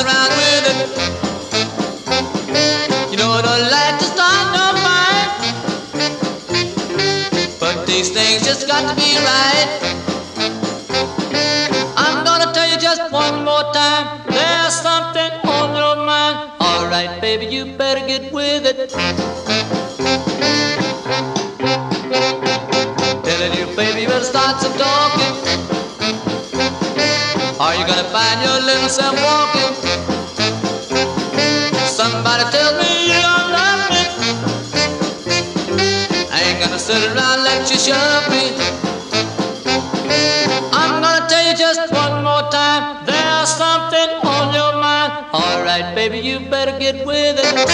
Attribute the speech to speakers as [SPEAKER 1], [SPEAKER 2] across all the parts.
[SPEAKER 1] around with it. You know I don't like to start no fight, but these things just got to be right. I'm gonna tell you just one more time, there's something on your mind. Alright baby, you better get with it. Telling you baby, you better start some talking. Are you gonna find your little self walking? Somebody tell me you don't love me. I ain't gonna sit around and let you shove me. I'm gonna tell you just one more time, there's something on your mind. Alright baby, you better get with it.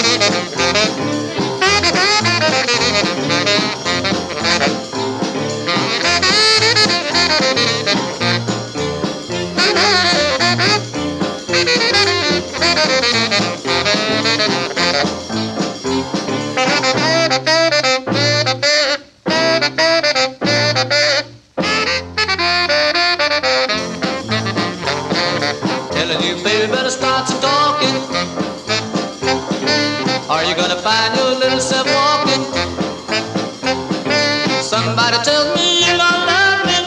[SPEAKER 1] Telling you, baby, better start some talking. Are you gonna find your little self walking? Somebody tell me you don't love me.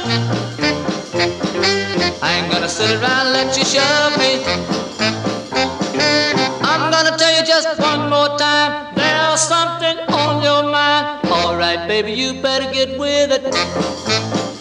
[SPEAKER 1] I ain't gonna sit around and let you shove me. I'm gonna tell you just one more time, there's something on your mind. Alright, baby, you better get with it.